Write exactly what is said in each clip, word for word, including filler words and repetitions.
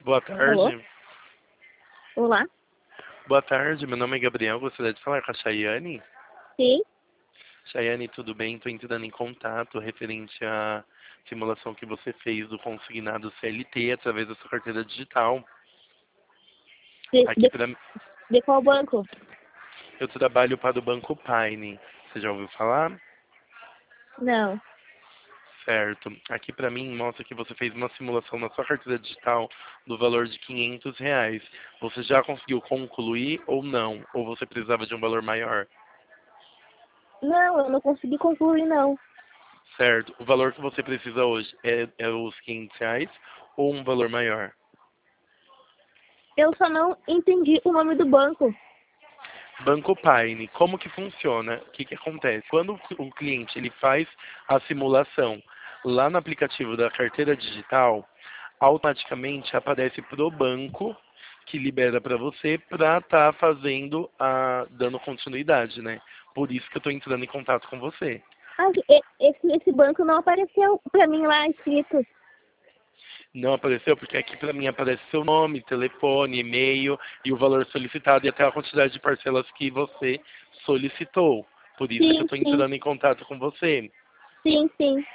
Boa Alô? tarde. Olá? Boa tarde, meu nome é Gabriel. Gostaria de falar com a Chayane. Sim? Chayane, tudo bem? Estou entrando em contato referente à simulação que você fez do consignado C L T através da sua carteira digital. De, Aqui de, para de qual banco? eu trabalho para o Banco Pine. Você já ouviu falar? Não. Certo. Aqui para mim mostra que você fez uma simulação na sua carteira digital do valor de quinhentos reais. Você já conseguiu concluir ou não? Ou você precisava de um valor maior? Não, eu não consegui concluir, não. Certo. O valor que você precisa hoje é, é os quinhentos reais ou um valor maior? Eu só não entendi o nome do banco. Banco Pine, como que funciona? O que que acontece? Quando o cliente ele faz a simulação lá no aplicativo da carteira digital, automaticamente aparece para o banco que libera para você para estar fazendo a dando continuidade, né? Por isso que eu estou entrando em contato com você. Ah, e- esse, esse banco não apareceu pra mim lá escrito. Não apareceu porque aqui para mim aparece seu nome, telefone, e-mail e o valor solicitado e até a quantidade de parcelas que você solicitou. Por isso que eu Sim, estou sim. entrando em contato com você. Sim, sim.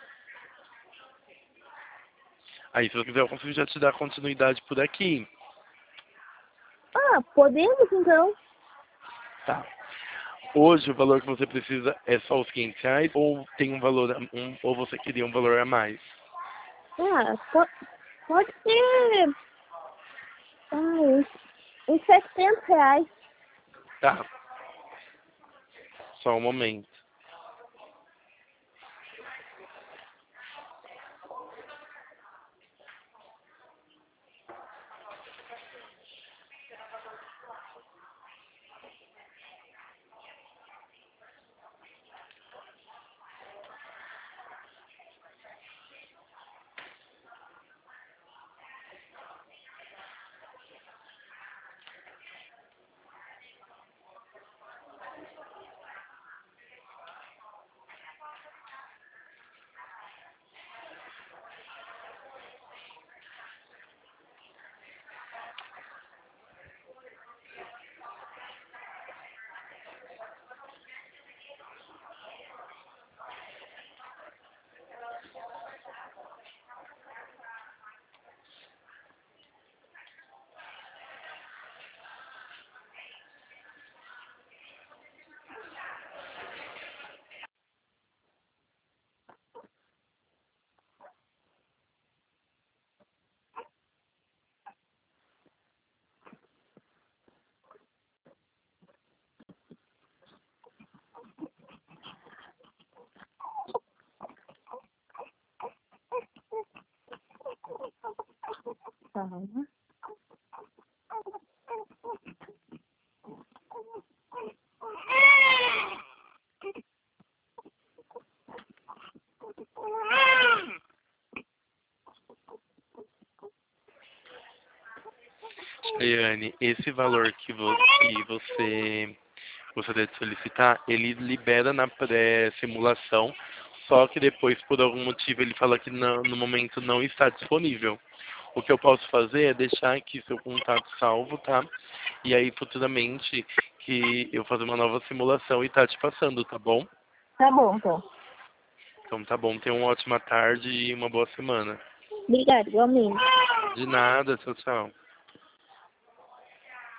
Aí, se você quiser, eu consigo já te dar continuidade por aqui. Ah, podemos então? Tá. Hoje, o valor que você precisa é só os quinhentos reais ou tem um valor, a- um, ou você queria um valor a mais? Ah, po pode ser. Ah, uns, uns setecentos reais. Tá. Só um momento. Tá. Chayane, esse valor que vo- que você gostaria de solicitar, ele libera na pré-simulação, só que depois, por algum motivo, ele fala que não- no momento não está disponível. O que eu posso fazer é deixar aqui seu contato salvo, tá? E aí, futuramente, que eu fazer uma nova simulação e tá te passando, tá bom? Tá bom, então. Então tá bom, tenha uma ótima tarde e uma boa semana. Obrigada, igualmente. De nada, tchau, tchau.